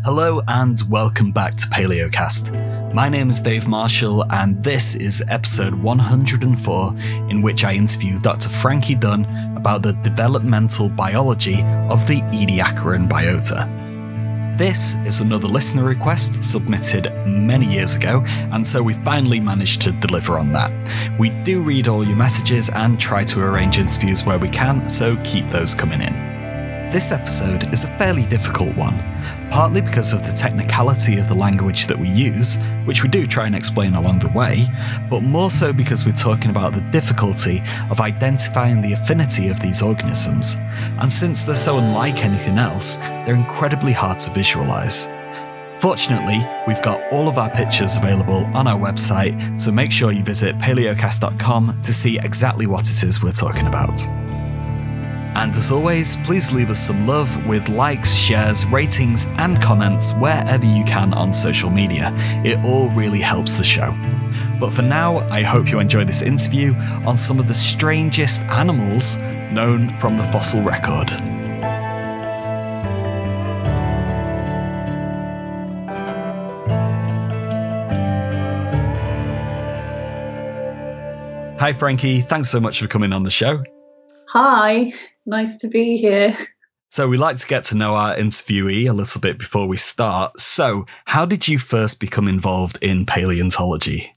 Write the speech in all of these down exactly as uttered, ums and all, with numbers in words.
Hello and welcome back to PaleoCast. My name is Dave Marshall and this is episode one hundred four, in which I interview Doctor Frankie Dunn about the developmental biology of the Ediacaran biota. This is another listener request submitted many years ago, and so we finally managed to deliver on that. We do read all your messages and try to arrange interviews where we can, so keep those coming in. This episode is a fairly difficult one, partly because of the technicality of the language that we use, which we do try and explain along the way, but more so because we're talking about the difficulty of identifying the affinity of these organisms, and since they're so unlike anything else, they're incredibly hard to visualise. Fortunately, we've got all of our pictures available on our website, so make sure you visit paleocast dot com to see exactly what it is we're talking about. And as always, please leave us some love with likes, shares, ratings, and comments wherever you can on social media. It all really helps the show. But for now, I hope you enjoy this interview on some of the strangest animals known from the fossil record. Hi, Frankie. Thanks so much for coming on the show. Hi, nice to be here. So we like to get to know our interviewee a little bit before we start. So how did you first become involved in paleontology?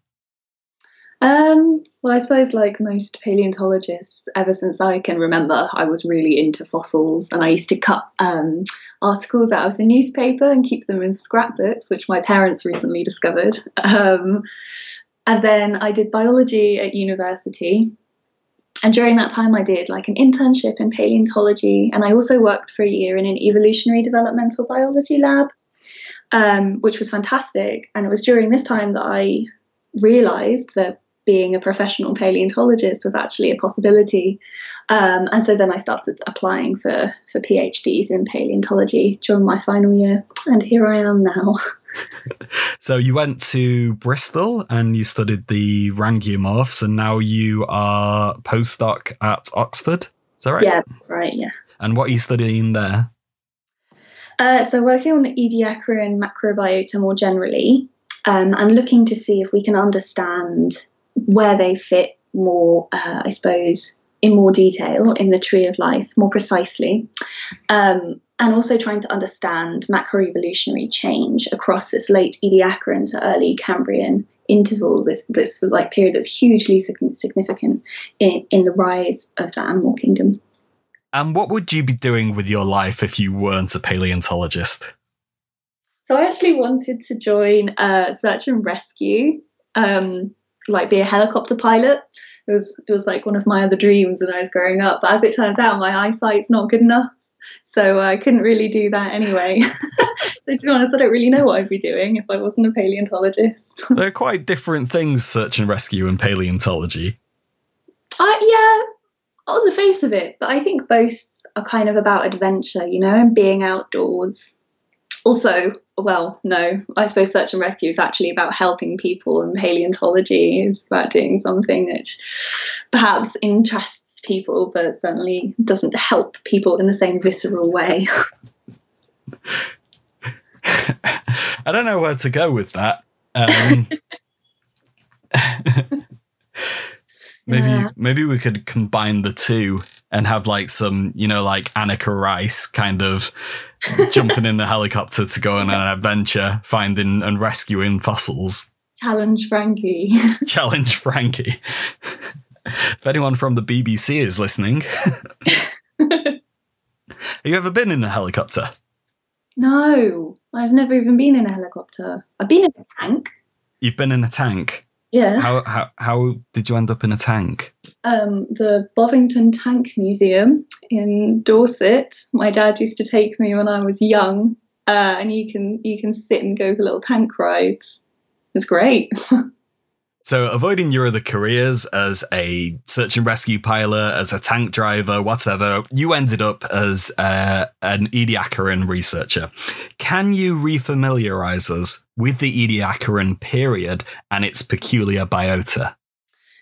Um, well, I suppose like most paleontologists, ever since I can remember, I was really into fossils, and I used to cut um, articles out of the newspaper and keep them in scrapbooks, which my parents recently discovered. Um, and then I did biology at university. And during that time, I did like an internship in paleontology, and I also worked for a year in an evolutionary developmental biology lab, um, which was fantastic. And it was during this time that I realised that being a professional paleontologist was actually a possibility. Um, and so then I started applying for, for PhDs in paleontology during my final year, and here I am now. So you went to Bristol and you studied the Rangiomorphs, and now you are postdoc at Oxford. Is that right? Yeah, right, yeah. And what are you studying there? Uh, so working on the Ediacaran macrobiota more generally, um, and looking to see if we can understand where they fit more, uh, I suppose, in more detail in the tree of life, more precisely. Um, and also trying to understand macroevolutionary change across this late Ediacaran to early Cambrian interval, this this like period that's hugely significant in, in the rise of the animal kingdom. And what would you be doing with your life if you weren't a paleontologist? So I actually wanted to join uh, search and rescue, um, like be a helicopter pilot. It was it was like one of my other dreams when I was growing up. But as it turns out, my eyesight's not good enough. So I couldn't really do that anyway. So to be honest, I don't really know what I'd be doing if I wasn't a paleontologist. They're quite different things, search and rescue and paleontology. Uh, yeah, on the face of it. But I think both are kind of about adventure, you know, and being outdoors. Also, well, no, I suppose search and rescue is actually about helping people, and paleontology is about doing something that perhaps interests people, but certainly doesn't help people in the same visceral way. I don't know where to go with that. Um, maybe yeah. maybe we could combine the two and have like some, you know, like Annika Rice kind of jumping in the helicopter to go on an adventure, finding and rescuing fossils. Challenge Frankie. Challenge Frankie. If anyone from the B B C is listening. Have you ever been in a helicopter? No, I've never even been in a helicopter. I've been in a tank. You've been in a tank? Yeah. How how how did you end up in a tank? Um, the Bovington Tank Museum in Dorset. My dad used to take me when I was young, uh, and you can you can sit and go for little tank rides. It's great. So avoiding your other careers as a search and rescue pilot, as a tank driver, whatever, you ended up as uh, an Ediacaran researcher. Can you refamiliarize us with the Ediacaran period and its peculiar biota?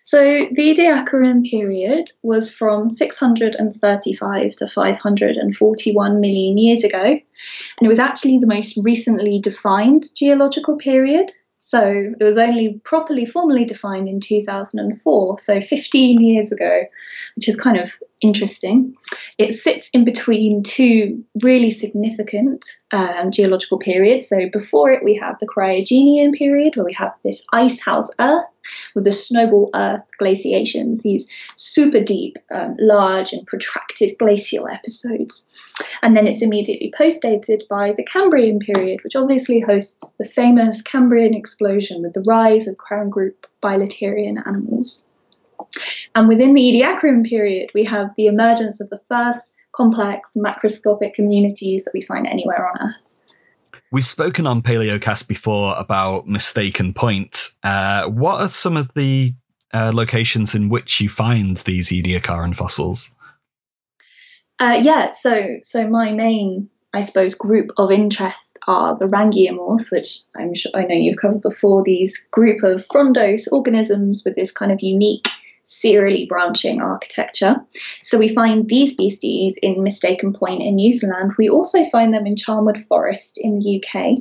So the Ediacaran period was from six hundred thirty-five to five hundred forty-one million years ago, and it was actually the most recently defined geological period. So it was only properly formally defined in two thousand four, so fifteen years ago, which is kind of interesting. It sits in between two really significant um, geological periods. So before it, we have the Cryogenian period, where we have this ice house Earth with the snowball Earth glaciations, these super deep, um, large and protracted glacial episodes. And then it's immediately postdated by the Cambrian period, which obviously hosts the famous Cambrian explosion with the rise of crown group bilaterian animals. And within the Ediacaran period, we have the emergence of the first complex macroscopic communities that we find anywhere on Earth. We've spoken on Paleocast before about Mistaken Point. Uh, what are some of the uh, locations in which you find these Ediacaran fossils? Uh, yeah, so so my main, I suppose, group of interest are the Rangiamorphs, which I'm sure I know you've covered before. These group of frondose organisms with this kind of unique serially branching architecture. So we find these beasties in Mistaken Point in Newfoundland. We also find them in Charnwood Forest in the U K.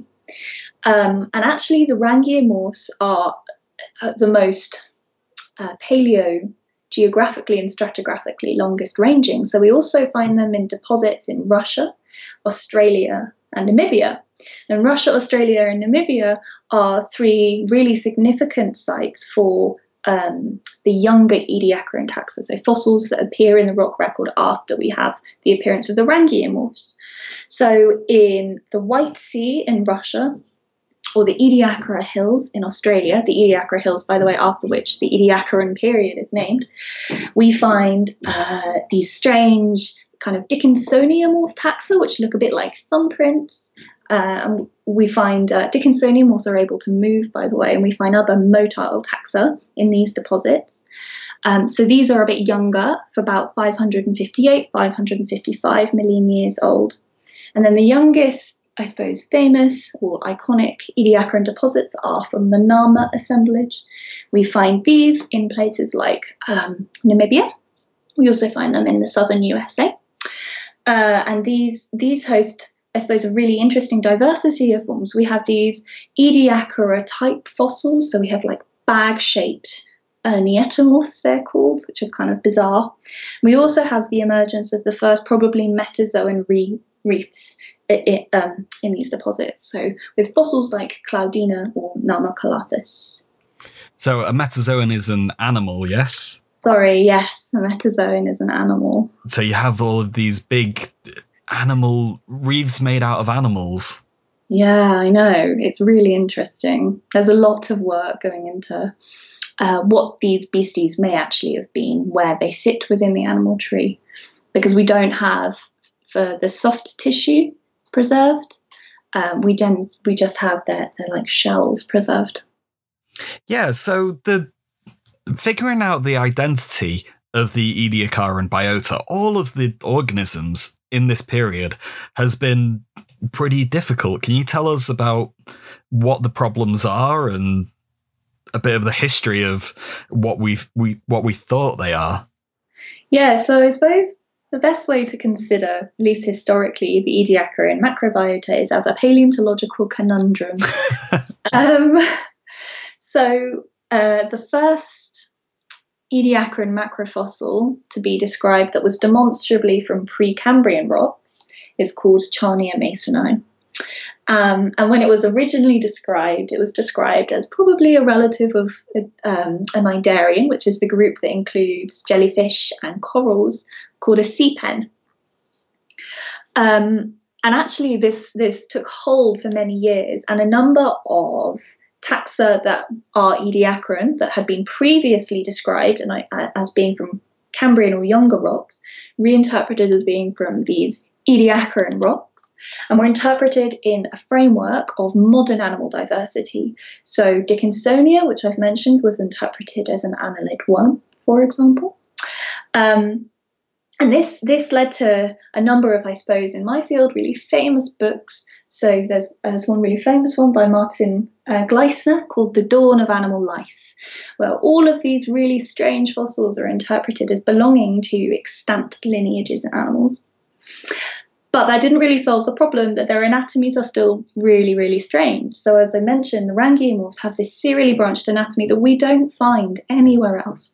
Um, and actually, the Rangiamorphs are uh, the most uh, paleo geographically and stratigraphically longest ranging. So we also find them in deposits in Russia, Australia, and Namibia. And Russia, Australia, and Namibia are three really significant sites for um, the younger Ediacaran taxa, so fossils that appear in the rock record after we have the appearance of the Rangiamorphs. So in the White Sea in Russia, or the Ediacara Hills in Australia, the Ediacara Hills, by the way, after which the Ediacaran period is named, we find uh, these strange kind of Dickinsonian taxa, which look a bit like thumbprints. Uh, we find uh, Dickinsonian are able to move, by the way, and we find other motile taxa in these deposits. Um, so these are a bit younger, for about five hundred fifty-eight, five hundred fifty-five million years old. And then the youngest, I suppose, famous or iconic Ediacaran deposits are from the Nama assemblage. We find these in places like um, Namibia. We also find them in the southern U S A. Uh, and these these host, I suppose, a really interesting diversity of forms. We have these Ediacara type fossils. So we have like bag-shaped uh, Neatomorphs, they're called, which are kind of bizarre. We also have the emergence of the first probably Metazoan re- reefs it, it, um, in these deposits. So with fossils like Claudina or Namacalathus. So a Metazoan is an animal, yes? Sorry, yes, a Metazoan is an animal. So you have all of these big animal reefs made out of animals. Yeah, I know. It's really interesting. There's a lot of work going into uh, what these beasties may actually have been, where they sit within the animal tree, because we don't have, for the soft tissue preserved, um, we, gen- we just have their, their like shells preserved. Yeah, so the figuring out the identity of the Ediacaran biota, all of the organisms in this period, has been pretty difficult. Can you tell us about what the problems are and a bit of the history of what we we what we thought they are? Yeah, so I suppose the best way to consider, at least historically, the Ediacaran macrobiota is as a paleontological conundrum. um, so uh, the first Ediacaran macrofossil to be described that was demonstrably from Precambrian rocks is called Charnia masoni. Um, and when it was originally described, it was described as probably a relative of um, a cnidarian, which is the group that includes jellyfish and corals, called a sea pen. Um, and actually this, this took hold for many years, and a number of taxa that are Ediacaran that had been previously described and I, as being from Cambrian or younger rocks, reinterpreted as being from these Ediacaran rocks, and were interpreted in a framework of modern animal diversity. So Dickinsonia, which I've mentioned, was interpreted as an annelid worm, for example. Um, and this, this led to a number of, I suppose, in my field, really famous books, So there's, there's one really famous one by Martin uh, Gleisner called The Dawn of Animal Life, where all of these really strange fossils are interpreted as belonging to extant lineages of animals. But that didn't really solve the problem that their anatomies are still really, really strange. So as I mentioned, the Rangiomorphs have this serially branched anatomy that we don't find anywhere else.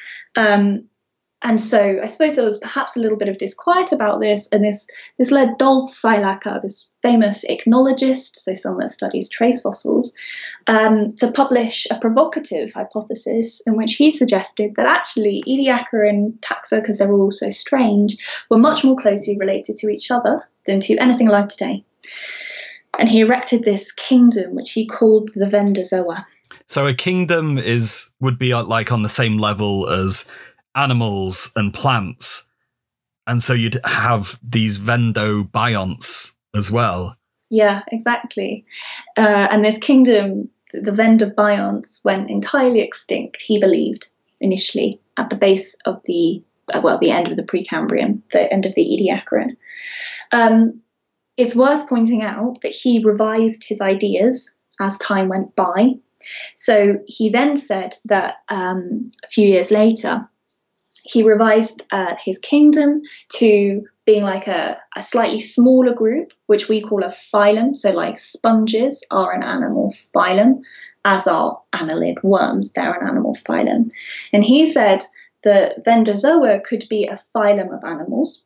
Um, And so I suppose there was perhaps a little bit of disquiet about this, and this this led Dolf Seilacker, this famous ichnologist, so someone that studies trace fossils, um, to publish a provocative hypothesis in which he suggested that actually Ediacaran taxa, because they were all so strange, were much more closely related to each other than to anything alive today. And he erected this kingdom, which he called the Vendozoa. So a kingdom is would be like on the same level as animals and plants, and so you'd have these vendobionts as well. Yeah, exactly. Uh, and this kingdom, the vendobionts, went entirely extinct, he believed, initially, at the base of the, uh, well, the end of the Precambrian, the end of the Ediacaran. Um, it's worth pointing out that he revised his ideas as time went by. So he then said that um, a few years later, he revised uh, his kingdom to being like a, a slightly smaller group, which we call a phylum. So like sponges are an animal phylum, as are annelid worms, they're an animal phylum. And he said that Vendozoa could be a phylum of animals.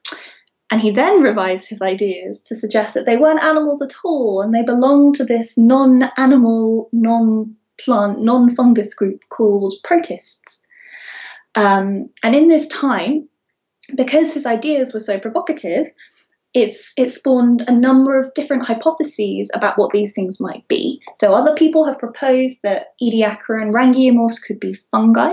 And he then revised his ideas to suggest that they weren't animals at all, and they belonged to this non-animal, non-plant, non-fungus group called protists. Um, and in this time, because his ideas were so provocative, it's it spawned a number of different hypotheses about what these things might be. So other people have proposed that Ediacaran rangiomorphs could be fungi,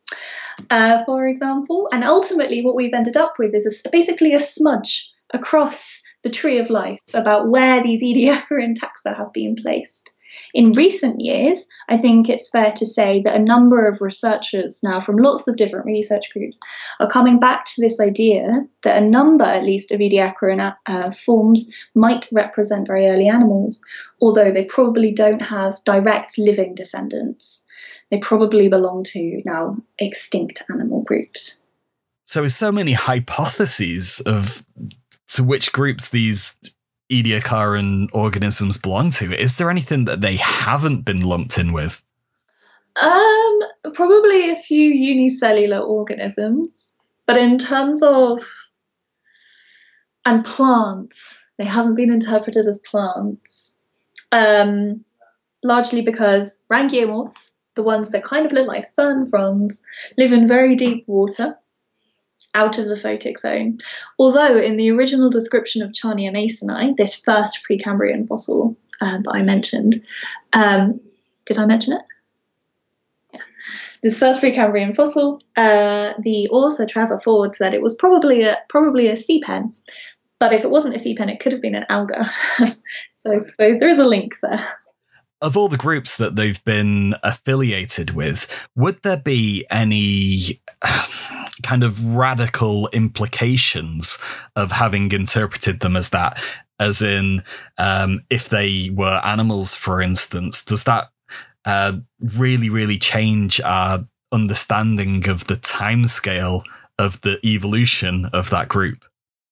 uh, for example. And ultimately what we've ended up with is a, basically a smudge across the tree of life about where these Ediacaran taxa have been placed. In recent years, I think it's fair to say that a number of researchers now from lots of different research groups are coming back to this idea that a number, at least, of Ediacaran uh, forms might represent very early animals, although they probably don't have direct living descendants. They probably belong to now extinct animal groups. So with so many hypotheses of to which groups these Ediacaran organisms belong to, is there anything that they haven't been lumped in with? Um, probably a few unicellular organisms, but in terms of and plants, they haven't been interpreted as plants. Um, largely because rangiomorphs, the ones that kind of look like fern fronds, live in very deep water, out of the photic zone. Although in the original description of Charnia masoni, this first Precambrian fossil uh, that I mentioned, um, did I mention it? Yeah. This first Precambrian fossil, uh, the author Trevor Ford said it was probably a probably a sea pen, but if it wasn't a sea pen, it could have been an alga. So I suppose there is a link there. Of all the groups that they've been affiliated with, would there be any kind of radical implications of having interpreted them as that? As in, um, if they were animals, for instance, does that uh, really, really change our understanding of the timescale of the evolution of that group?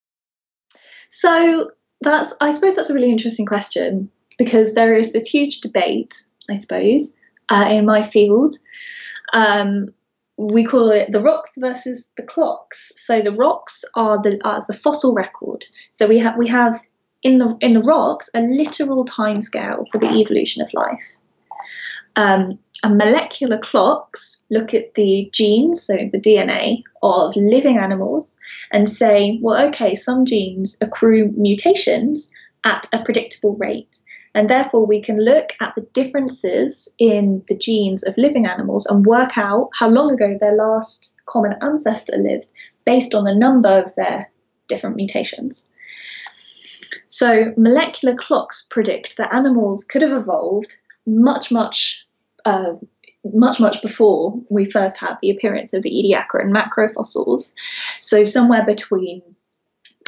So that's, I suppose that's a really interesting question, because there is this huge debate, I suppose, uh, in my field. Um, we call it the rocks versus the clocks. So the rocks are the are the fossil record. So we have we have in the in the rocks a literal timescale for the evolution of life. Um, and molecular clocks look at the genes, so the D N A of living animals, and say, well, okay, some genes accrue mutations at a predictable rate. And therefore, we can look at the differences in the genes of living animals and work out how long ago their last common ancestor lived based on the number of their different mutations. So molecular clocks predict that animals could have evolved much, much, uh, much, much before we first had the appearance of the Ediacaran macrofossils. So somewhere between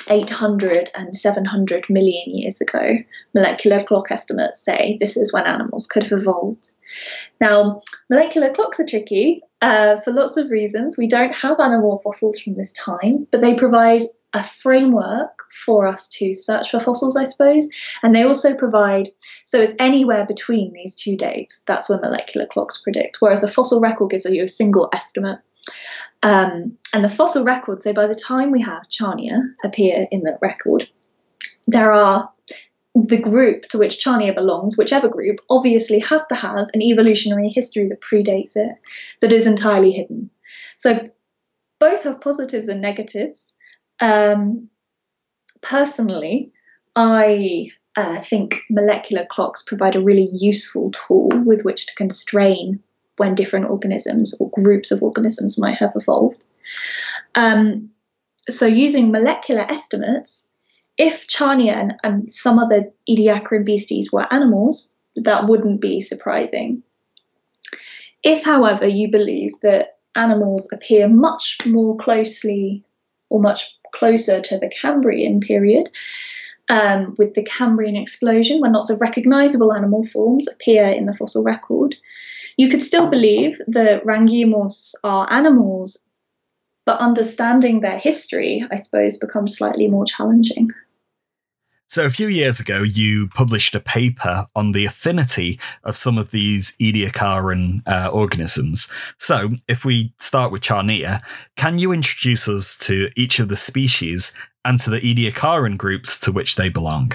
eight hundred and seven hundred million years ago. Molecular clock estimates say this is when animals could have evolved. Now, molecular clocks are tricky uh, for lots of reasons. We don't have animal fossils from this time, but they provide a framework for us to search for fossils, I suppose. And they also provide, so it's anywhere between these two dates. That's where molecular clocks predict, whereas a fossil record gives you a single estimate. Um, and the fossil record, so by the time we have Charnia appear in the record, there are the group to which Charnia belongs, whichever group, obviously has to have an evolutionary history that predates it, that is entirely hidden. So both have positives and negatives. Um, personally, I uh, think molecular clocks provide a really useful tool with which to constrain when different organisms or groups of organisms might have evolved. Um, so using molecular estimates, if Charnia and, and some other Ediacaran beasties were animals, that wouldn't be surprising. If, however, you believe that animals appear much more closely or much closer to the Cambrian period, um, with the Cambrian explosion, when lots of recognisable animal forms appear in the fossil record, you could still believe that Rangiomorphs are animals, but understanding their history, I suppose, becomes slightly more challenging. So a few years ago, you published a paper on the affinity of some of these Ediacaran uh, organisms. So if we start with Charnia, can you introduce us to each of the species and to the Ediacaran groups to which they belong?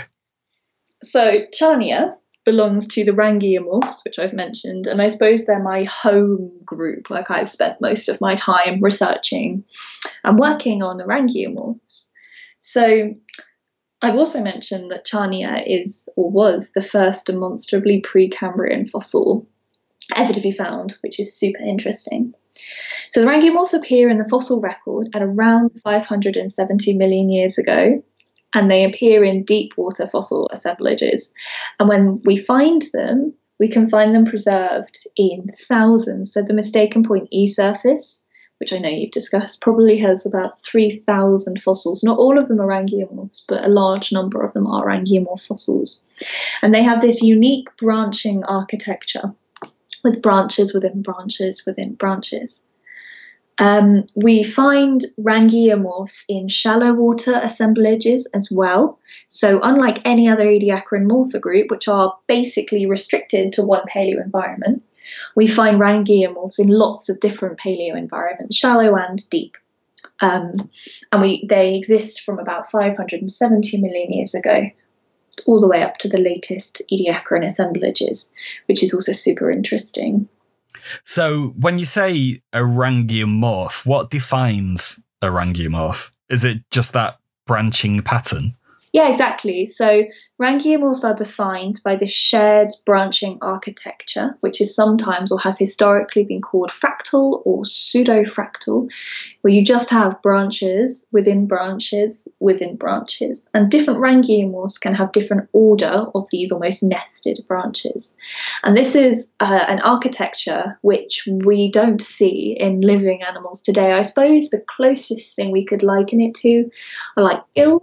So Charnia belongs to the Rangiomorphs, which I've mentioned, and I suppose they're my home group. Like, I've spent most of my time researching and working on the Rangiomorphs. So I've also mentioned that Charnia is, or was, the first demonstrably Precambrian fossil ever to be found, which is super interesting. So the Rangiomorphs appear in the fossil record at around five hundred seventy million years ago, and they appear in deep water fossil assemblages. And when we find them, we can find them preserved in thousands. So the mistaken point E surface, which I know you've discussed, probably has about three thousand fossils. Not all of them are Rangiomorphs, but a large number of them are Rangiomorph fossils. And they have this unique branching architecture with branches within branches within branches. Um, we find Rangiomorphs in shallow water assemblages as well. So unlike any other Ediacaran morpha group, which are basically restricted to one paleo environment, we find Rangiomorphs in lots of different paleo environments, shallow and deep. Um, and we they exist from about five hundred seventy million years ago all the way up to the latest Ediacaran assemblages, which is also super interesting. So when you say a Rangiomorph, what defines a Rangiomorph? Is it just that branching pattern? Yeah, exactly. So Rangiomorphs are defined by this shared branching architecture, which is sometimes or has historically been called fractal or pseudo-fractal, where you just have branches within branches within branches. And different Rangiomorphs can have different order of these almost nested branches. And this is uh, an architecture which we don't see in living animals today. I suppose the closest thing we could liken it to are like gills.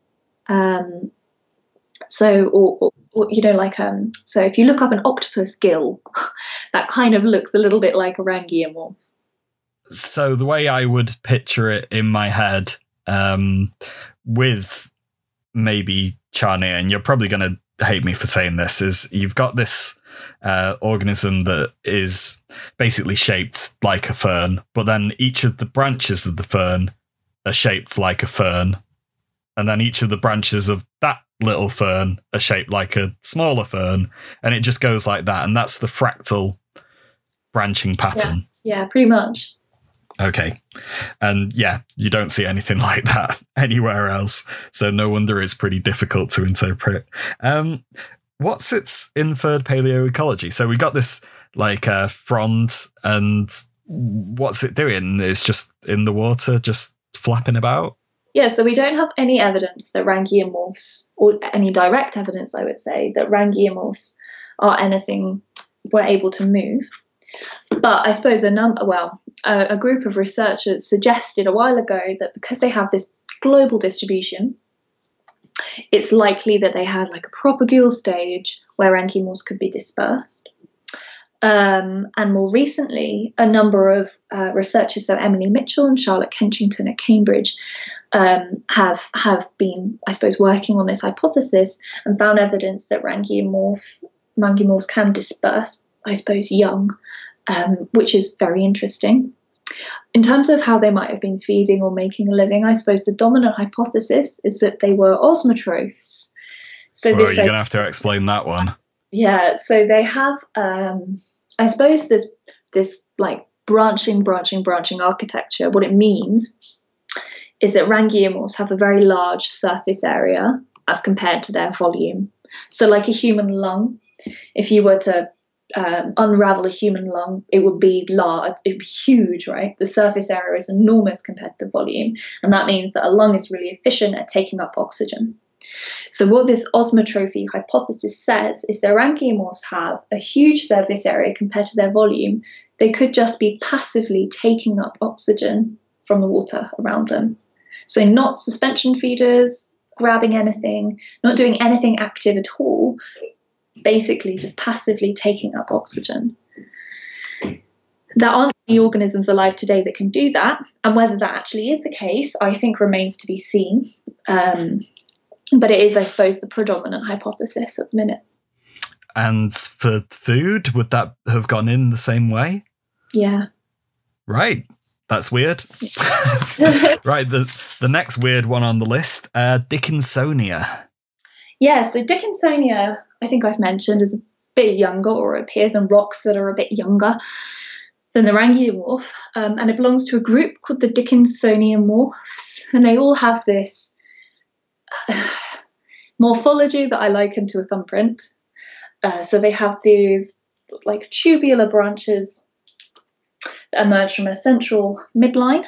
Um, so, or, or, or, you know, like, um, so if you look up an octopus gill, that kind of looks a little bit like a Rangiomorph. So the way I would picture it in my head, um, with maybe Charnia, and you're probably going to hate me for saying this, is you've got this uh, organism that is basically shaped like a fern, but then each of the branches of the fern are shaped like a fern. And then each of the branches of that little fern are shaped like a smaller fern. And it just goes like that. And that's the fractal branching pattern. Yeah, yeah, pretty much. Okay. And yeah, you don't see anything like that anywhere else. So no wonder it's pretty difficult to interpret. Um, what's its inferred paleoecology? So we got this like uh, frond, and what's it doing? It's just in the water, just flapping about? Yeah, so we don't have any evidence that Rangiomorphs, or any direct evidence, I would say, that Rangiomorphs are anything were able to move. But I suppose a number, well, a, a group of researchers suggested a while ago that because they have this global distribution, it's likely that they had like a propagule stage where anchymorphs could be dispersed. Um, and more recently, a number of uh, researchers, so Emily Mitchell and Charlotte Kenchington at Cambridge, um, have have been, I suppose, working on this hypothesis and found evidence that rangiomorph anchymorphs can disperse, I suppose, young, um, which is very interesting. In terms of how they might have been feeding or making a living, I suppose the dominant hypothesis is that they were osmotrophs. So well, this, you're like, going to have to explain that one. Yeah, so they have, um, I suppose, this this like branching, branching, branching architecture. What it means is that rangiomorphs have a very large surface area as compared to their volume. So like a human lung, if you were to um, unravel a human lung, it would be large, it would be huge, right? The surface area is enormous compared to the volume. And that means that a lung is really efficient at taking up oxygen. So what this osmotrophy hypothesis says is that rangiomorphs have a huge surface area compared to their volume. They could just be passively taking up oxygen from the water around them. So not suspension feeders, grabbing anything, not doing anything active at all, basically just passively taking up oxygen. There aren't any organisms alive today that can do that, and whether that actually is the case, I think remains to be seen. Um, But it is, I suppose, the predominant hypothesis at the minute. And for food, would that have gone in the same way? Yeah. Right. That's weird. Right. The the next weird one on the list, uh, Dickinsonia. Yeah, so Dickinsonia, I think I've mentioned, is a bit younger, or appears in rocks that are a bit younger than the rangiomorph. Um, and it belongs to a group called the Dickinsonia morphs. And they all have this morphology that I liken to a thumbprint. Uh, so they have these like tubular branches that emerge from a central midline.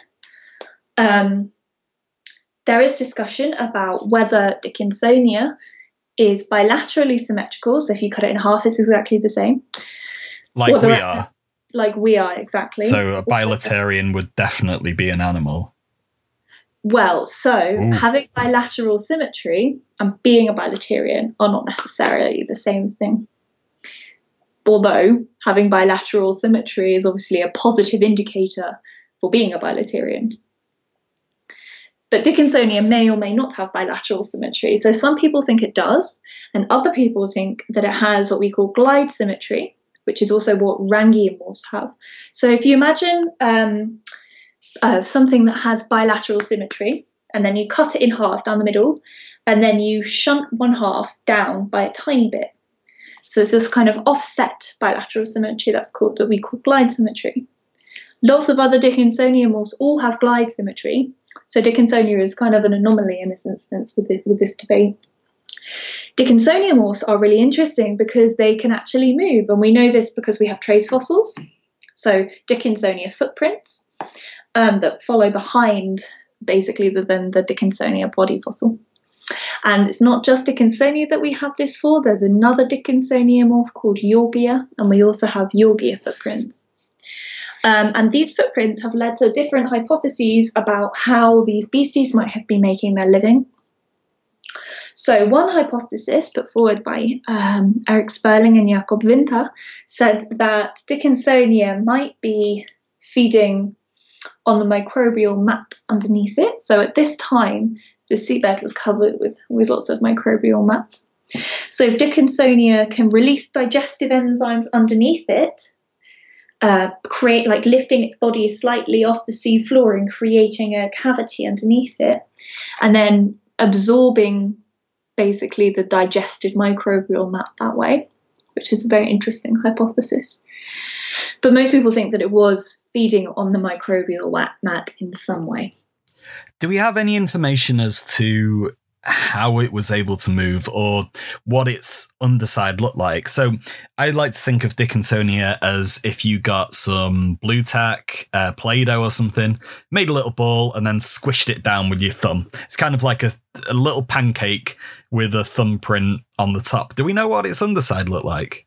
Um, there is discussion about whether Dickinsonia is bilaterally symmetrical, so if you cut it in half, it's exactly the same. Like we are. Like we are, exactly. So a bilaterian would definitely be an animal. Well, so Ooh. Having bilateral symmetry and being a bilaterian are not necessarily the same thing. Although having bilateral symmetry is obviously a positive indicator for being a bilaterian. But Dickinsonia may or may not have bilateral symmetry. So some people think it does, and other people think that it has what we call glide symmetry, which is also what rangiomorphs have. So if you imagine um, Uh, something that has bilateral symmetry, and then you cut it in half down the middle, and then you shunt one half down by a tiny bit. So it's this kind of offset bilateral symmetry that's called that we call glide symmetry. Lots of other Dickinsonia morphs all have glide symmetry. So Dickinsonia is kind of an anomaly in this instance with, the, with this debate. Dickinsonia morphs are really interesting because they can actually move, and we know this because we have trace fossils. So Dickinsonia footprints Um, that follow behind basically the, then the Dickinsonia body fossil. And it's not just Dickinsonia that we have this for. There's another Dickinsonia morph called Yorgia, and we also have Yorgia footprints. Um, and these footprints have led to different hypotheses about how these species might have been making their living. So one hypothesis put forward by um, Eric Sperling and Jakob Winter said that Dickinsonia might be feeding on the microbial mat underneath it. So at this time, the seabed was covered with, with lots of microbial mats. So if Dickinsonia can release digestive enzymes underneath it, uh, create like lifting its body slightly off the sea floor and creating a cavity underneath it, and then absorbing basically the digested microbial mat that way, which is a very interesting hypothesis. But most people think that it was feeding on the microbial mat in some way. Do we have any information as to how it was able to move or what its underside looked like? So I like to think of Dickinsonia as if you got some blue tack, uh, Play-Doh or something, made a little ball and then squished it down with your thumb. It's kind of like a, a little pancake with a thumbprint on the top. Do we know what its underside looked like?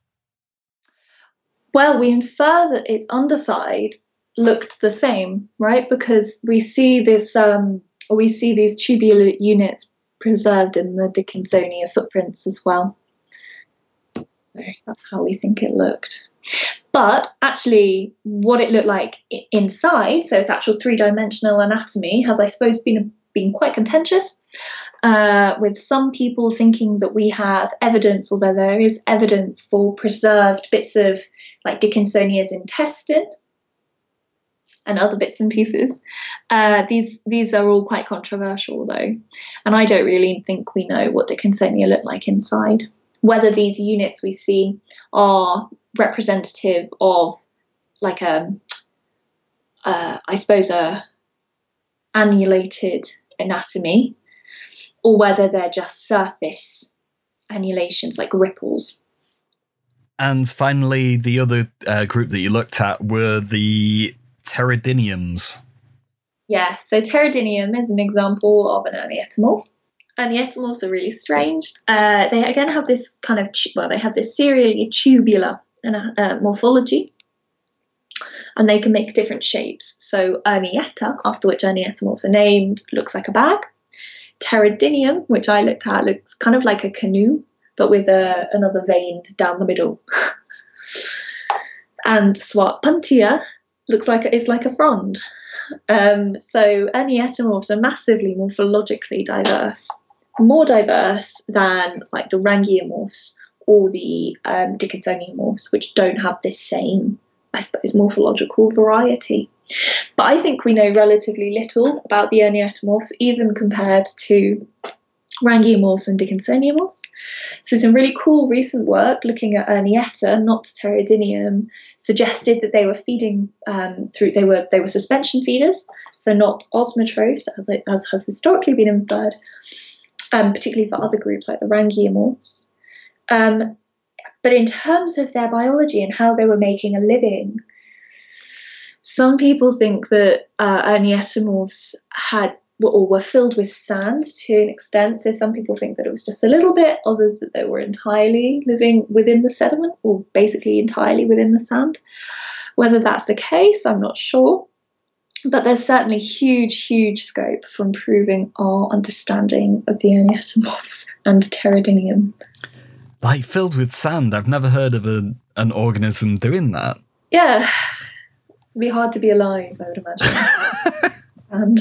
Well, we infer that its underside looked the same, right? Because we see this, um, we see these tubular units preserved in the Dickinsonia footprints as well. So that's how we think it looked. But actually, what it looked like inside, so its actual three-dimensional anatomy, has, I suppose, been been quite contentious, uh, with some people thinking that we have evidence, although there is evidence for preserved bits of like Dickinsonia's intestine and other bits and pieces. Uh, these these are all quite controversial, though, and I don't really think we know what Dickinsonia looked like inside. Whether these units we see are representative of, like a, uh, I suppose, a annulated anatomy, or whether they're just surface annulations, like ripples. And finally, the other uh, group that you looked at were the pteridiniums. Yeah, so pteridinium is an example of an ernietomorph. Ernietomorphs are really strange. Uh, they again have this kind of, well, they have this serially tubular uh, morphology, and they can make different shapes. So Ernietta, after which Ernietomorphs are named, looks like a bag. Pteridinium, which I looked at, looks kind of like a canoe, but with a, another vein down the middle. And Swartpuntia looks like it's like a frond. Um, so Ernietomorphs are massively morphologically diverse, more diverse than like the Rangiomorphs or the um, Dickinsoniomorphs, which don't have this same, I suppose, morphological variety. But I think we know relatively little about the Ernietomorphs, even compared to Rangiomorphs and Dickinsoniomorphs. So some really cool recent work looking at Ernietta, not pteridinium, suggested that they were feeding um, through, they were they were suspension feeders, so not osmotrophs, as, it, as has historically been inferred, um, particularly for other groups like the Rangiomorphs. Um, but in terms of their biology and how they were making a living, some people think that uh, Ernietomorphs had or were filled with sand to an extent. So some people think that it was just a little bit, others that they were entirely living within the sediment, or basically entirely within the sand. Whether that's the case, I'm not sure. But there's certainly huge, huge scope for improving our understanding of the Ernietomorphs and pteridinium. Like, filled with sand? I've never heard of a, an organism doing that. Yeah. It'd be hard to be alive, I would imagine. And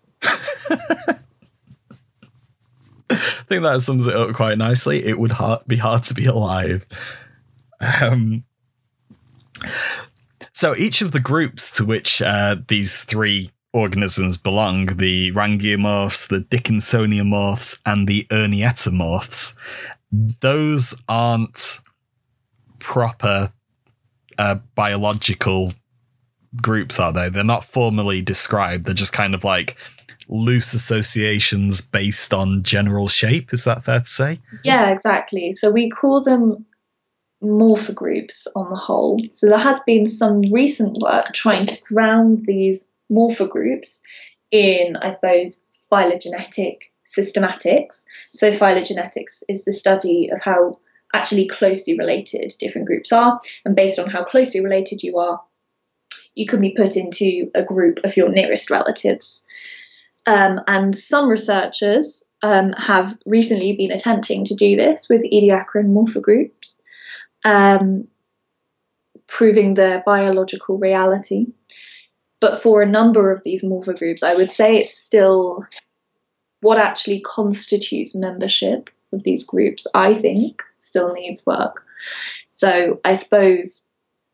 I think that sums it up quite nicely. It would ha- be hard to be alive. Um, so each of the groups to which uh, these three organisms belong, the Rangiomorphs, the Dickinsoniomorphs, and the Ernietomorphs, those aren't proper uh, biological groups, are they? They're not formally described. They're just kind of like loose associations based on general shape. Is that fair to say? Yeah, exactly. So we call them morphogroups on the whole. So there has been some recent work trying to ground these morphogroups in, I suppose, phylogenetic systematics. So phylogenetics is the study of how actually closely related different groups are, and based on how closely related you are, you can be put into a group of your nearest relatives. Um, and some researchers um, have recently been attempting to do this with Ediacaran morphogroups, um, proving their biological reality. But for a number of these morphogroups, I would say it's still what actually constitutes membership of these groups, I think, still needs work. So I suppose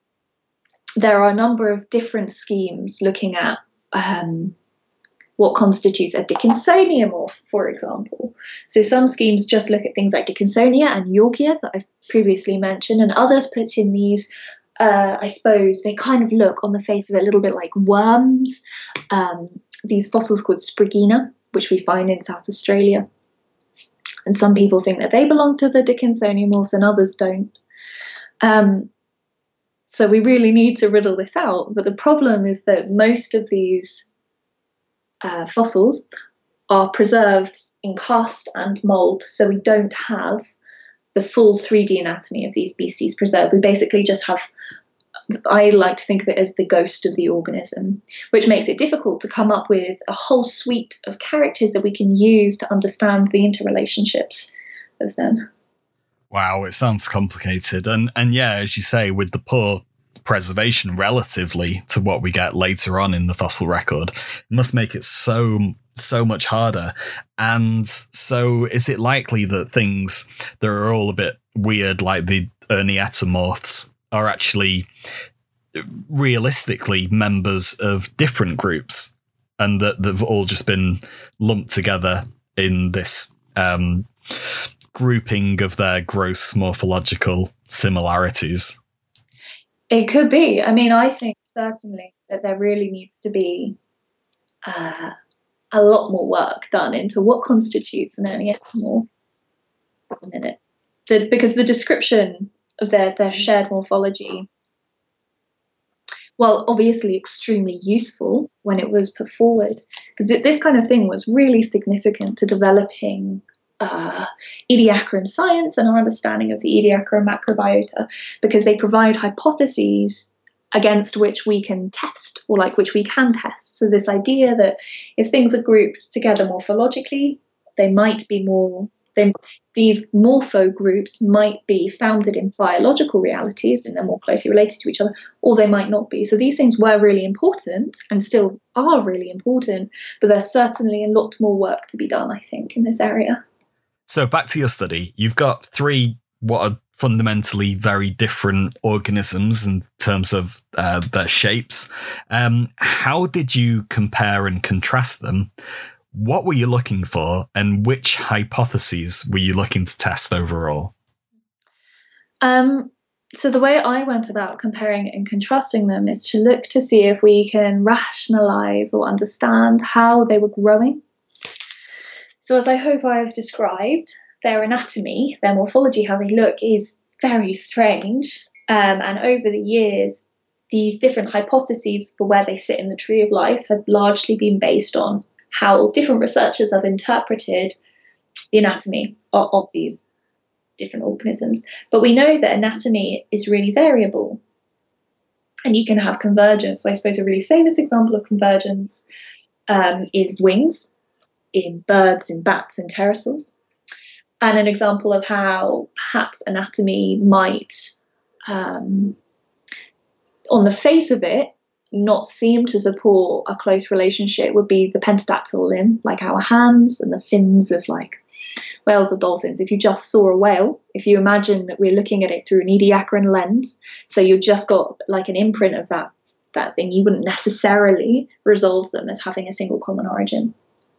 there are a number of different schemes looking at um, what constitutes a Dickinsoniomorph, for example. So some schemes just look at things like Dickinsonia and Yorgia that I've previously mentioned, and others put in these, uh, I suppose, they kind of look on the face of it a little bit like worms. Um, these fossils called Sprigina, which we find in South Australia. And some people think that they belong to the Dickinsoniomorphs and others don't. Um, so we really need to riddle this out. But the problem is that most of these Uh, fossils are preserved in cast and mould, so we don't have the full three D anatomy of these species preserved. We basically just have I like to think of it as the ghost of the organism, which makes it difficult to come up with a whole suite of characters that we can use to understand the interrelationships of them. Wow, it sounds complicated. And and yeah, as you say, with the poor preservation relatively to what we get later on in the fossil record, it must make it so so much harder. And so is it likely that things that are all a bit weird, like the Ernietomorphs, are actually realistically members of different groups, and that they've all just been lumped together in this um, grouping of their gross morphological similarities? It could be. I mean, I think certainly that there really needs to be uh, a lot more work done into what constitutes an Ernietomorph in a minute. The, because the description of their, their shared morphology, while obviously extremely useful when it was put forward, because this kind of thing was really significant to developing uh, Ediacaran science and our understanding of the Ediacaran macrobiota, because they provide hypotheses against which we can test, or like which we can test. So this idea that if things are grouped together morphologically, they might be more, they, these morpho groups might be founded in biological realities and they're more closely related to each other, or they might not be. So these things were really important and still are really important, but there's certainly a lot more work to be done, I think, in this area. So back to your study, you've got three what are fundamentally very different organisms in terms of uh, their shapes. Um, how did you compare and contrast them? What were you looking for, and which hypotheses were you looking to test overall? Um, so the way I went about comparing and contrasting them is to look to see if we can rationalize or understand how they were growing. So as I hope I've described, their anatomy, their morphology, how they look is very strange. Um, and over the years, these different hypotheses for where they sit in the tree of life have largely been based on how different researchers have interpreted the anatomy of, of these different organisms. But we know that anatomy is really variable, and you can have convergence. So I suppose a really famous example of convergence um, is wings in birds, in bats, and pterosaurs. And an example of how perhaps anatomy might, um, on the face of it, not seem to support a close relationship would be the pentadactyl limb, like our hands, and the fins of like whales or dolphins. If you just saw a whale, if you imagine that we're looking at it through an Ediacaran lens, so you've just got like an imprint of that, that thing, you wouldn't necessarily resolve them as having a single common origin.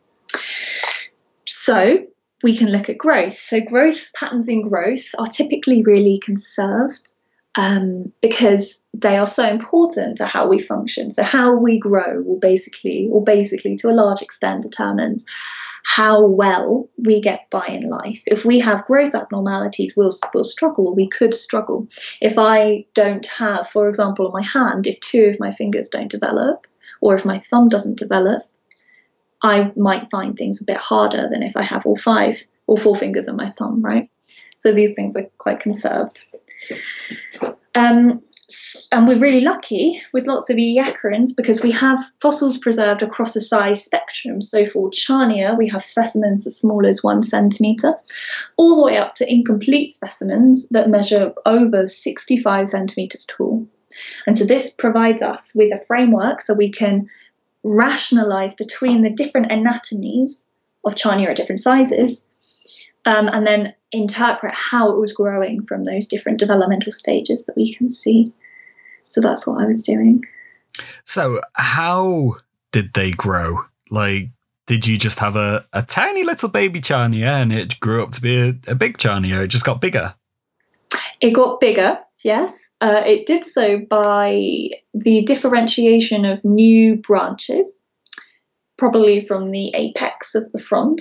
So we can look at growth. So growth patterns in growth are typically really conserved um, because they are so important to how we function. So how we grow will basically, or basically to a large extent, determines how well we get by in life. If we have growth abnormalities, we'll, we'll struggle, or we could struggle. If I don't have, for example, on my hand, if two of my fingers don't develop, or if my thumb doesn't develop, I might find things a bit harder than if I have all five, all four fingers on my thumb, right? So these things are quite conserved. Um, and we're really lucky with lots of Ediacarans because we have fossils preserved across a size spectrum. So for Charnia, we have specimens as small as one centimetre, all the way up to incomplete specimens that measure over sixty-five centimetres tall. And so this provides us with a framework so we can rationalize between the different anatomies of Charnia at different sizes, um, and then interpret how it was growing from those different developmental stages that we can see. So that's what I was doing. So how did they grow? Like, did you just have a, a tiny little baby Charnia and it grew up to be a, a big Charnia? It just got bigger? It got bigger, yes. Uh, it did so by the differentiation of new branches, probably from the apex of the frond.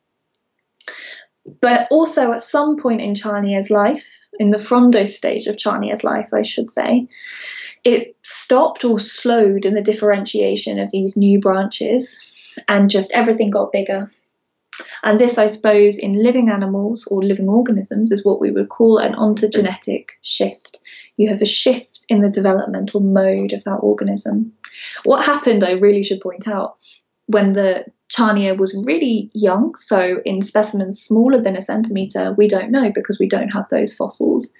But also at some point in Charnia's life, in the frondo stage of Charnia's life, I should say, it stopped or slowed in the differentiation of these new branches, and just everything got bigger. And this, I suppose, in living animals or living organisms is what we would call an ontogenetic shift. You have a shift in the developmental mode of that organism. What happened, I really should point out, when the Charnia was really young, so in specimens smaller than a centimetre, we don't know because we don't have those fossils.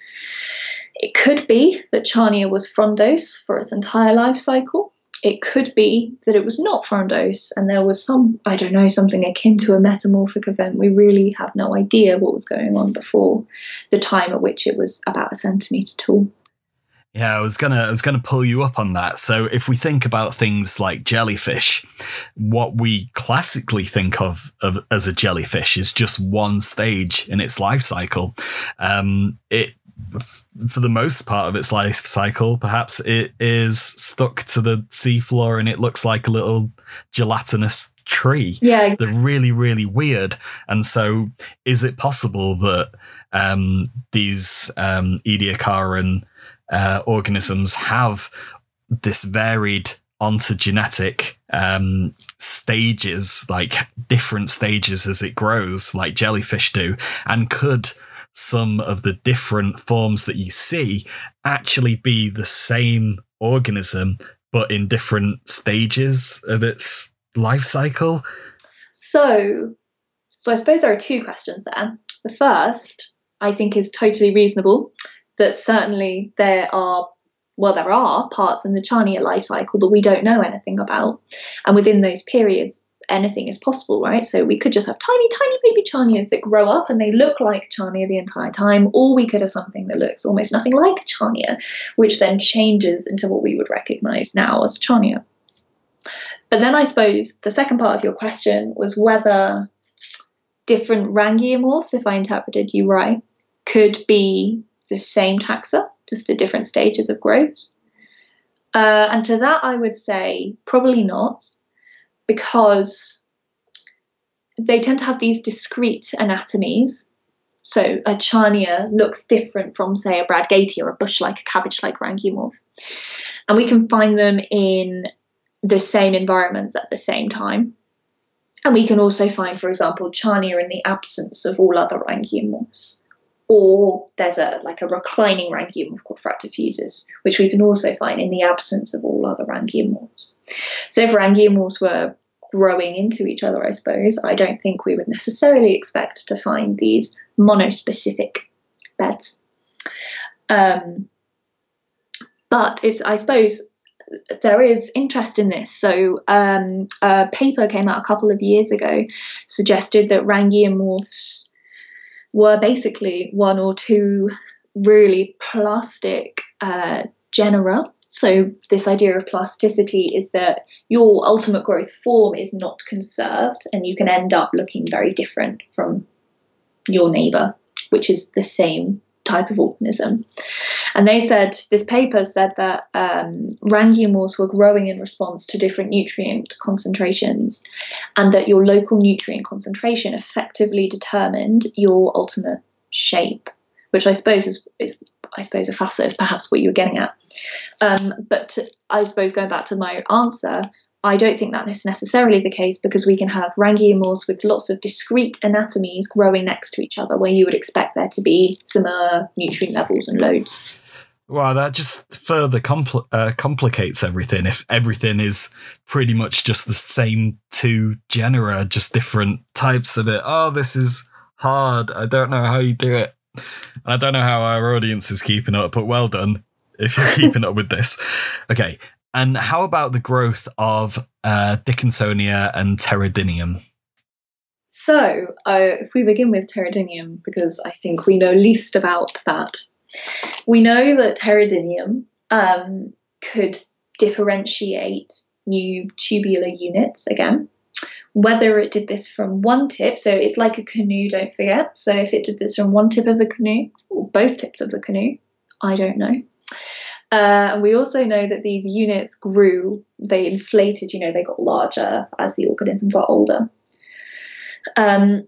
It could be that Charnia was frondose for its entire life cycle. It could be that it was not frondose and there was some, I don't know, something akin to a metamorphic event. We really have no idea what was going on before the time at which it was about a centimetre tall. Yeah, I was gonna I was gonna pull you up on that. So if we think about things like jellyfish, what we classically think of, of as a jellyfish is just one stage in its life cycle. Um, it for the most part of its life cycle, perhaps it is stuck to the seafloor and it looks like a little gelatinous tree. Yeah, exactly. They're really, really weird. And so is it possible that um, these um, Ediacaran Uh, organisms have this varied ontogenetic um, stages, like different stages as it grows, like jellyfish do? And could some of the different forms that you see actually be the same organism, but in different stages of its life cycle? So, so I suppose there are two questions there. The first, I think, is totally reasonable. That certainly there are, well, there are parts in the Charnia life cycle that we don't know anything about. And within those periods, anything is possible, right? So we could just have tiny, tiny baby Charnias that grow up and they look like Charnia the entire time, or we could have something that looks almost nothing like a Charnia, which then changes into what we would recognize now as Charnia. But then I suppose the second part of your question was whether different Rangiomorphs, if I interpreted you right, could be the same taxa, just at different stages of growth. Uh, and to that, I would say probably not, because they tend to have these discrete anatomies. So a Charnia looks different from, say, a Bradgate or a bush-like, a cabbage-like Rangiomorph. And we can find them in the same environments at the same time. And we can also find, for example, Charnia in the absence of all other Rangiomorphs. Or there's a like a reclining Rangiomorph called Fractofusus, which we can also find in the absence of all other Rangiomorphs. So if Rangiomorphs were growing into each other, I suppose, I don't think we would necessarily expect to find these monospecific beds. Um, but it's, I suppose, there is interest in this. So um, a paper came out a couple of years ago, suggested that Rangiomorphs were basically one or two really plastic uh, genera. So this idea of plasticity is that your ultimate growth form is not conserved and you can end up looking very different from your neighbour, which is the same type of organism. And they said, this paper said that um, Rangiomorphs were growing in response to different nutrient concentrations, and that your local nutrient concentration effectively determined your ultimate shape, which I suppose is, is I suppose, a facet of perhaps what you were getting at. Um, but to, I suppose going back to my answer, I don't think that is necessarily the case, because we can have Rangiomorphs with lots of discrete anatomies growing next to each other, where you would expect there to be similar nutrient levels and loads. Wow, that just further compl- uh, complicates everything. If everything is pretty much just the same two genera, just different types of it. Oh, this is hard. I don't know how you do it. And I don't know how our audience is keeping up, but well done if you're keeping up with this. Okay. And how about the growth of uh, Dickinsonia and Pteridinium? So, uh, if we begin with Pteridinium, because I think we know least about that, we know that Pteridinium um, could differentiate new tubular units again. Whether it did this from one tip, so it's like a canoe, don't forget. So if it did this from one tip of the canoe, or both tips of the canoe, I don't know. Uh, and we also know that these units grew, they inflated, you know, they got larger as the organism got older. Um,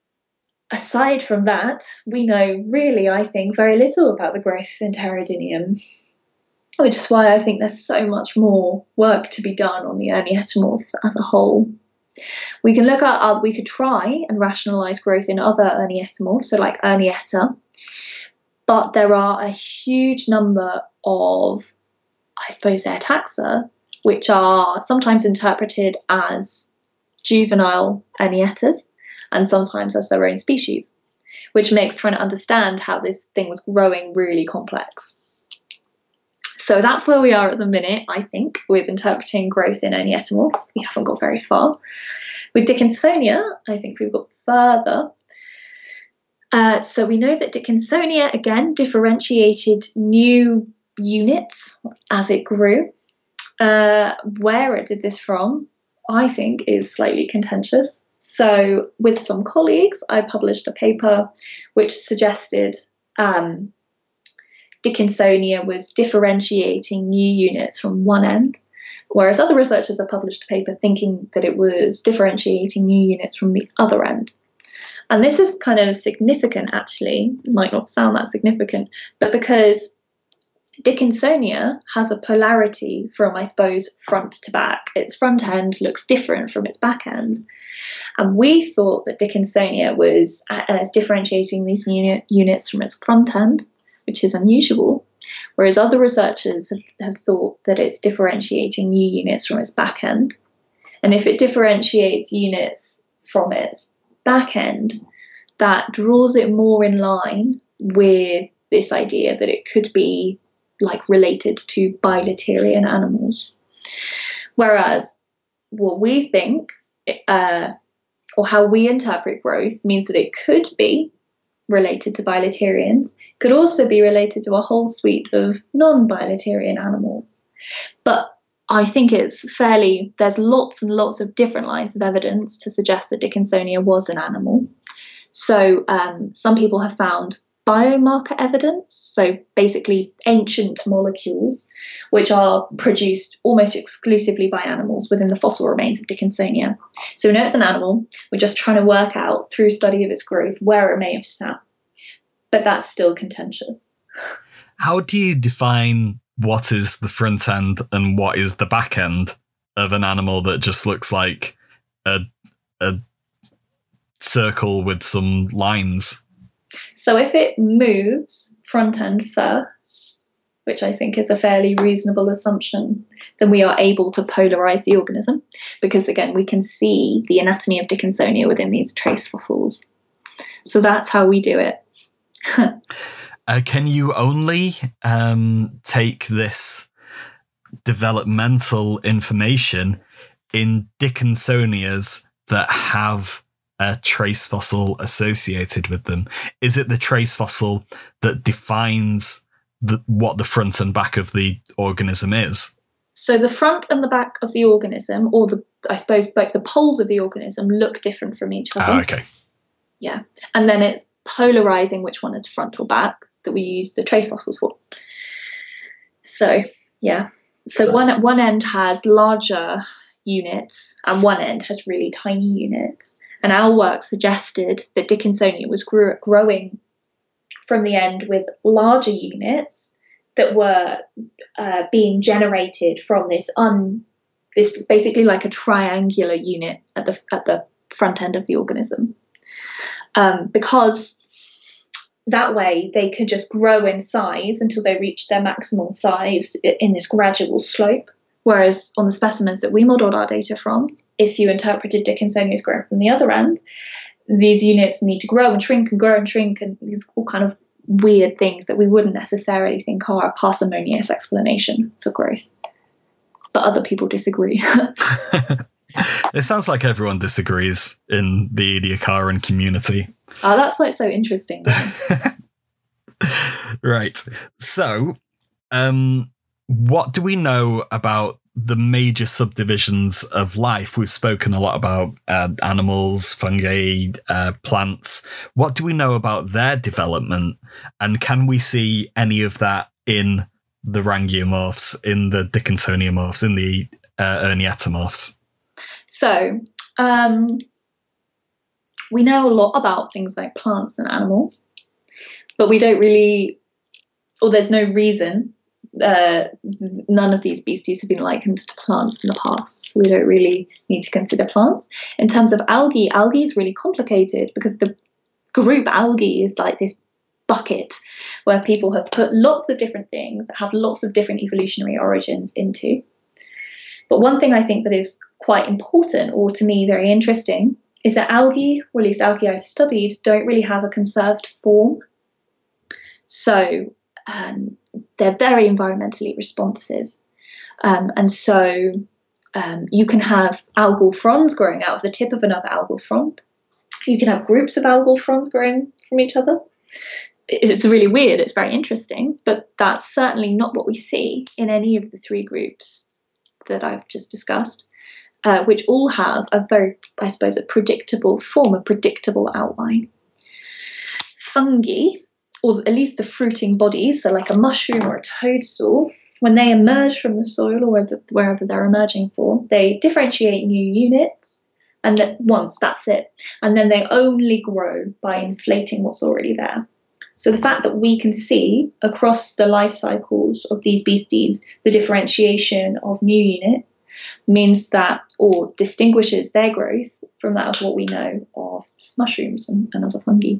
aside from that, we know really, I think, very little about the growth in Pteridinium, which is why I think there's so much more work to be done on the Erniettomorphs as a whole. We can look at, uh, we could try and rationalize growth in other Ernietomorphs, so like Ernietta, but there are a huge number of, I suppose, their taxa, which are sometimes interpreted as juvenile Erniettas and sometimes as their own species, which makes trying to understand how this thing was growing really complex. So that's where we are at the minute, I think, with interpreting growth in Ernietomorphs. We haven't got very far. With Dickinsonia, I think we've got further. Uh, so we know that Dickinsonia, again, differentiated new units as it grew. Uh, where it did this from, I think, is slightly contentious. So with some colleagues, I published a paper which suggested um, Dickinsonia was differentiating new units from one end, whereas other researchers have published a paper thinking that it was differentiating new units from the other end. And this is kind of significant, actually. It might not sound that significant, but because Dickinsonia has a polarity from, I suppose, front to back. Its front end looks different from its back end. And we thought that Dickinsonia was uh, differentiating these uni- units from its front end, which is unusual, whereas other researchers have, have thought that it's differentiating new units from its back end. And if it differentiates units from its back end, that draws it more in line with this idea that it could be like related to bilaterian animals. Whereas what we think, uh, or how we interpret growth, means that it could be related to bilaterians, could also be related to a whole suite of non-bilaterian animals. But I think it's fairly, there's lots and lots of different lines of evidence to suggest that Dickinsonia was an animal. So um, some people have found biomarker evidence, so basically ancient molecules, which are produced almost exclusively by animals within the fossil remains of Dickinsonia. So we know it's an animal, we're just trying to work out through study of its growth where it may have sat. But that's still contentious. How do you define what is the front end and what is the back end of an animal that just looks like a, a circle with some lines? So if it moves front end first, which I think is a fairly reasonable assumption, then we are able to polarize the organism, because again, we can see the anatomy of Dickinsonia within these trace fossils. So that's how we do it. uh, can you only um, take this developmental information in Dickinsonias that have a trace fossil associated with them? Is it the trace fossil that defines the, what the front and back of the organism is? So the front and the back of the organism, or the, I suppose, both the poles of the organism, look different from each other. Ah, okay. Yeah. And then it's polarizing which one is front or back that we use the trace fossils for. So, yeah. So one, one end has larger units and one end has really tiny units. And our work suggested that Dickinsonia was grew, growing from the end with larger units that were uh, being generated from this un, this basically like a triangular unit at the at the front end of the organism, um, because that way they could just grow in size until they reached their maximal size in this gradual slope. Whereas on the specimens that we modelled our data from, if you interpreted Dickinsonia's growth from the other end, these units need to grow and shrink and grow and shrink, and these all kind of weird things that we wouldn't necessarily think are a parsimonious explanation for growth. But other people disagree. It sounds like everyone disagrees in the Ediacaran community. Oh, that's why it's so interesting. Right. So, um... what do we know about the major subdivisions of life? We've spoken a lot about uh, animals, fungi, uh, plants. What do we know about their development? And can we see any of that in the Rangiomorphs, in the Dickinsoniomorphs, in the uh, Ernietomorphs? So um, we know a lot about things like plants and animals, but we don't really, or there's no reason uh, none of these beasties have been likened to plants in the past, so we don't really need to consider plants. In terms of algae, algae is really complicated because the group algae is like this bucket where people have put lots of different things that have lots of different evolutionary origins into. But one thing I think that is quite important, or to me very interesting, is that algae, or at least algae I've studied, don't really have a conserved form. So um, they're very environmentally responsive. Um, and so um, you can have algal fronds growing out of the tip of another algal frond. You can have groups of algal fronds growing from each other. It's really weird, it's very interesting, but that's certainly not what we see in any of the three groups that I've just discussed, uh, which all have a very, I suppose, a predictable form, a predictable outline. Fungi, or at least the fruiting bodies, so like a mushroom or a toadstool, when they emerge from the soil or wherever they're emerging from, they differentiate new units, and that once, that's it. And then they only grow by inflating what's already there. So the fact that we can see across the life cycles of these beasties the differentiation of new units means that, or distinguishes their growth from that of what we know of mushrooms and, and other fungi.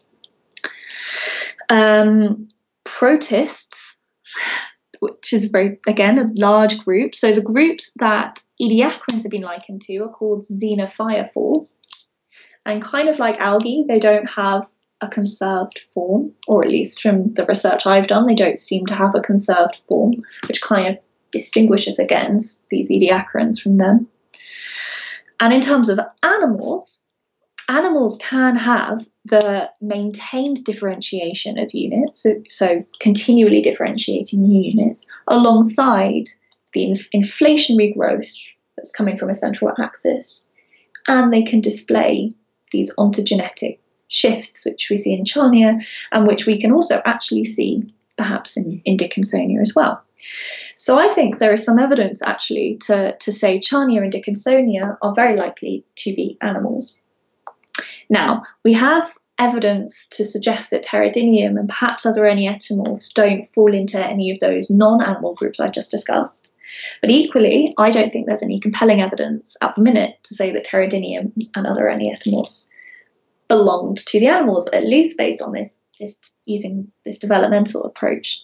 Um, protists, which is very, again, a large group. So the groups that ediacarans have been likened to are called xenophiophores. And kind of like algae, they don't have a conserved form, or at least from the research I've done, they don't seem to have a conserved form, which kind of distinguishes against these ediacarans from them. And in terms of animals, animals can have the maintained differentiation of units, so, so continually differentiating new units, alongside the inf- inflationary growth that's coming from a central axis. And they can display these ontogenetic shifts, which we see in Charnia, and which we can also actually see perhaps in, in Dickinsonia as well. So I think there is some evidence actually to, to say Charnia and Dickinsonia are very likely to be animals. Now, we have evidence to suggest that Pteridinium and perhaps other Eniectomorphs don't fall into any of those non-animal groups I've just discussed. But equally, I don't think there's any compelling evidence at the minute to say that Pteridinium and other Eniectomorphs belonged to the animals, at least based on this, this using this developmental approach.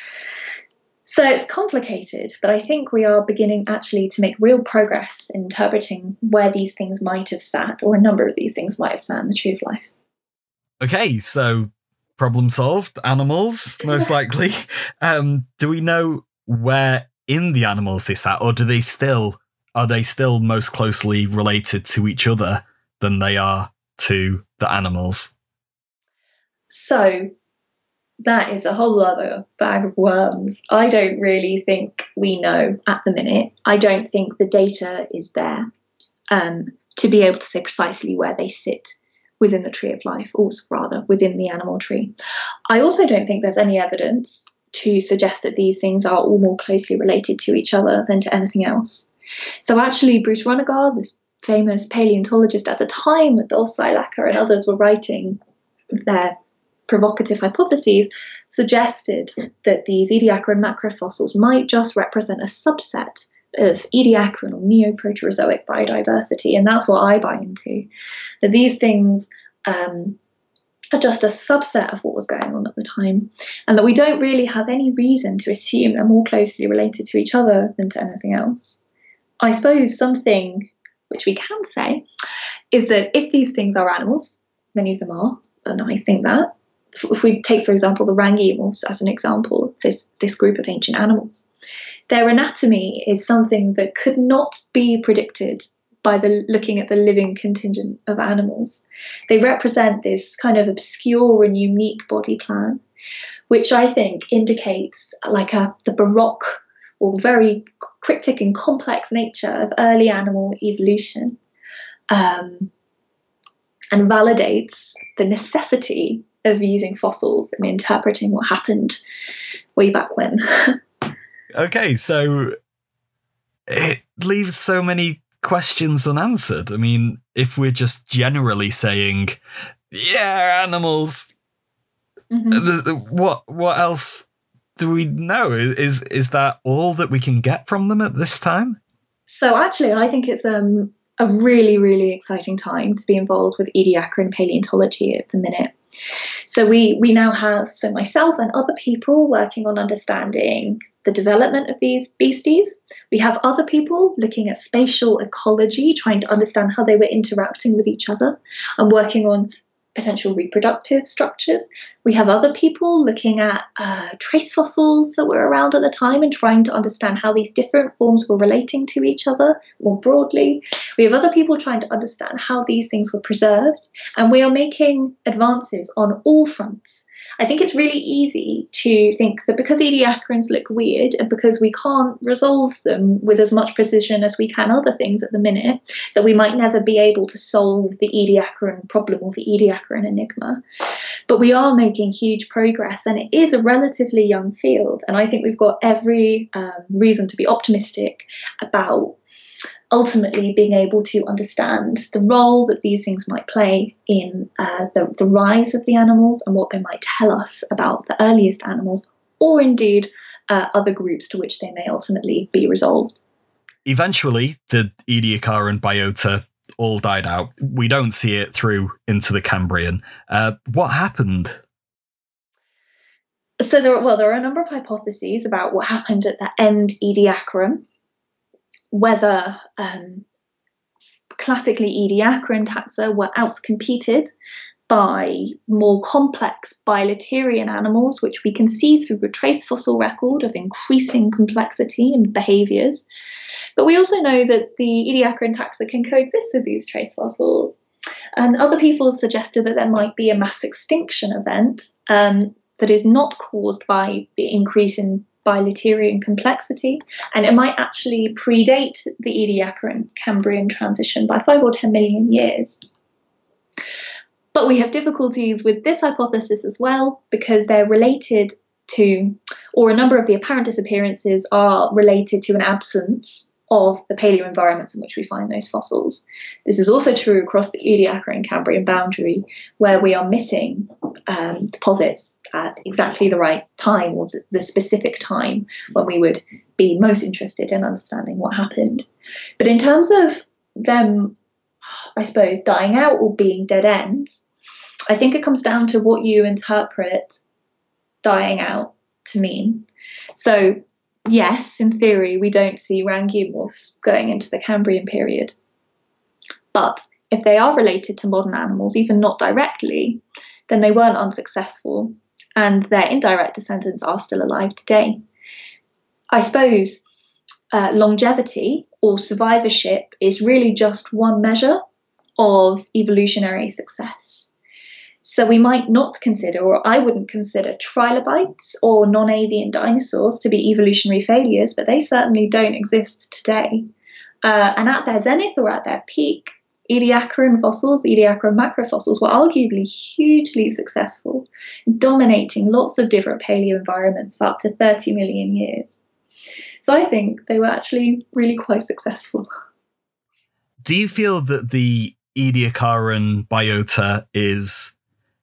So it's complicated, but I think we are beginning actually to make real progress in interpreting where these things might have sat, or a number of these things might have sat in the tree of life. Okay, so problem solved. Animals, most likely. Um, do we know where in the animals they sat, or do they still are they still most closely related to each other than they are to the animals? So that is a whole other bag of worms. I don't really think we know at the minute. I don't think the data is there um, to be able to say precisely where they sit within the tree of life, or rather within the animal tree. I also don't think there's any evidence to suggest that these things are all more closely related to each other than to anything else. So actually, Bruce Runnegar, this famous paleontologist at the time that Dolcey-Lacker and others were writing their provocative hypotheses, suggested that these Ediacaran macrofossils might just represent a subset of Ediacaran or Neoproterozoic biodiversity, and that's what I buy into. That these things um, are just a subset of what was going on at the time, and that we don't really have any reason to assume they're more closely related to each other than to anything else. I suppose something which we can say is that if these things are animals, many of them are, and I think that, if we take, for example, the Rangiomorphs as an example, this, this group of ancient animals, their anatomy is something that could not be predicted by the looking at the living contingent of animals. They represent this kind of obscure and unique body plan, which I think indicates like a, the Baroque or very cryptic and complex nature of early animal evolution, um, and validates the necessity of using fossils and interpreting what happened way back when. Okay, so it leaves so many questions unanswered. I mean, if we're just generally saying, yeah, animals, mm-hmm. the, the, what what else do we know? Is is that all that we can get from them at this time? So actually, I think it's um, a really, really exciting time to be involved with Ediacaran paleontology at the minute. So we we now have, so myself and other people working on understanding the development of these beasties. We have other people looking at spatial ecology, trying to understand how they were interacting with each other and working on potential reproductive structures. We have other people looking at uh, trace fossils that were around at the time and trying to understand how these different forms were relating to each other more broadly. We have other people trying to understand how these things were preserved, and we are making advances on all fronts. I think it's really easy to think that because Ediacarans look weird and because we can't resolve them with as much precision as we can other things at the minute, that we might never be able to solve the Ediacaran problem or the Ediacaran enigma. But we are making huge progress, and it is a relatively young field. And I think we've got every um, reason to be optimistic about ultimately being able to understand the role that these things might play in uh, the, the rise of the animals and what they might tell us about the earliest animals, or indeed uh, other groups to which they may ultimately be resolved. Eventually, the Ediacaran biota all died out. We don't see it through into the Cambrian. Uh, what happened? So there, well, there are a number of hypotheses about what happened at the end Ediacaran. Whether um, classically Ediacaran taxa were outcompeted by more complex bilaterian animals, which we can see through a trace fossil record of increasing complexity and behaviours. But we also know that the Ediacaran taxa can coexist with these trace fossils. And other people suggested that there might be a mass extinction event um, that is not caused by the increase in bilaterian complexity, and it might actually predate the Ediacaran Cambrian transition by five or ten million years. But we have difficulties with this hypothesis as well, because they're related to, or a number of the apparent disappearances are related to an absence of the paleo environments in which we find those fossils. This is also true across the Ediacaran Cambrian boundary, where we are missing um, deposits at exactly the right time, or the specific time when we would be most interested in understanding what happened. But in terms of them, I suppose, dying out or being dead ends, I think it comes down to what you interpret dying out to mean. So yes, in theory, we don't see Rangiomorphs going into the Cambrian period. But if they are related to modern animals, even not directly, then they weren't unsuccessful, and their indirect descendants are still alive today. I suppose uh, longevity or survivorship is really just one measure of evolutionary success. So we might not consider, or I wouldn't consider, trilobites or non-avian dinosaurs to be evolutionary failures, but they certainly don't exist today. Uh, and at their zenith or at their peak, Ediacaran fossils, Ediacaran macrofossils, were arguably hugely successful, dominating lots of different paleo environments for up to thirty million years. So I think they were actually really quite successful. Do you feel that the Ediacaran biota is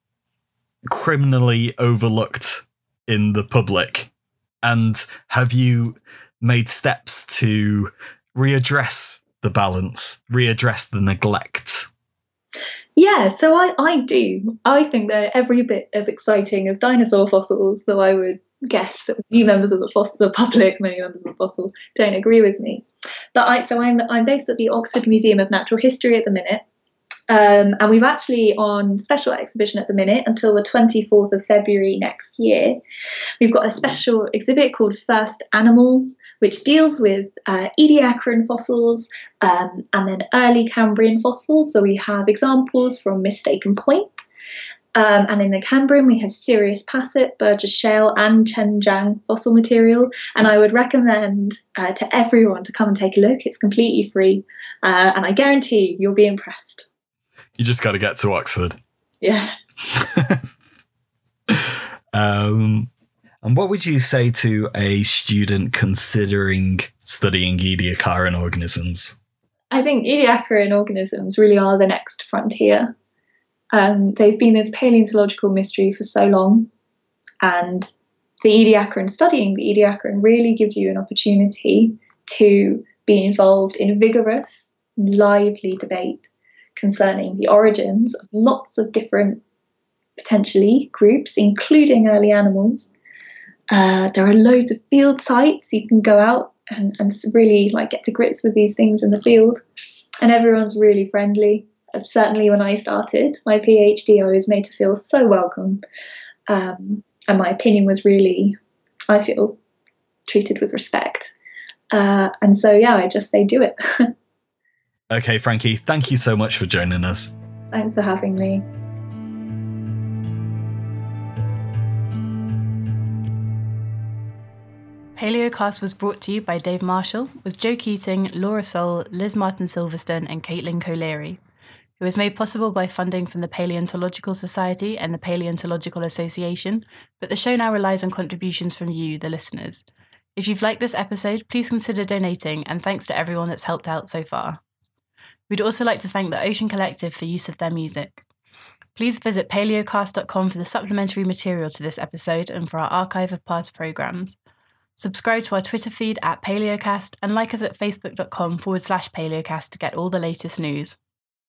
criminally overlooked in the public? And have you made steps to readdress the balance, readdress the neglect? Yeah, so I, I do. I think they're every bit as exciting as dinosaur fossils, though I would guess that few members of the, fossil, the public, many members of the fossil, don't agree with me. But I, so I'm, I'm based at the Oxford Museum of Natural History at the minute. Um, and we've actually on special exhibition at the minute until the twenty-fourth of February next year. We've got a special exhibit called First Animals, which deals with uh, Ediacaran fossils um, and then early Cambrian fossils. So we have examples from Mistaken Point. Um, and in the Cambrian, we have Sirius Passet, Burgess Shale, and Chenjiang fossil material. And I would recommend uh, to everyone to come and take a look. It's completely free. Uh, and I guarantee you'll be impressed. You just got to get to Oxford. Yes. um, and what would you say to a student considering studying Ediacaran organisms? I think Ediacaran organisms really are the next frontier. Um, they've been this paleontological mystery for so long, and the Ediacaran, studying the Ediacaran really gives you an opportunity to be involved in vigorous, lively debate concerning the origins of lots of different, potentially, groups, including early animals. Uh, there are loads of field sites. You can go out and, and really like get to grips with these things in the field. And everyone's really friendly. Certainly when I started my PhD, I was made to feel so welcome. Um, and my opinion was really, I feel, treated with respect. Uh, and so, yeah, I just say do it. Okay, Frankie, thank you so much for joining us. Thanks for having me. Paleocast was brought to you by Dave Marshall, with Joe Keating, Laura Soul, Liz Martin-Silverstone and Caitlin Colery. It was made possible by funding from the Paleontological Society and the Paleontological Association, but the show now relies on contributions from you, the listeners. If you've liked this episode, please consider donating, and thanks to everyone that's helped out so far. We'd also like to thank the Ocean Collective for use of their music. Please visit paleocast dot com for the supplementary material to this episode and for our archive of past programmes. Subscribe to our Twitter feed at Paleocast and like us at facebook dot com forward slash Paleocast to get all the latest news.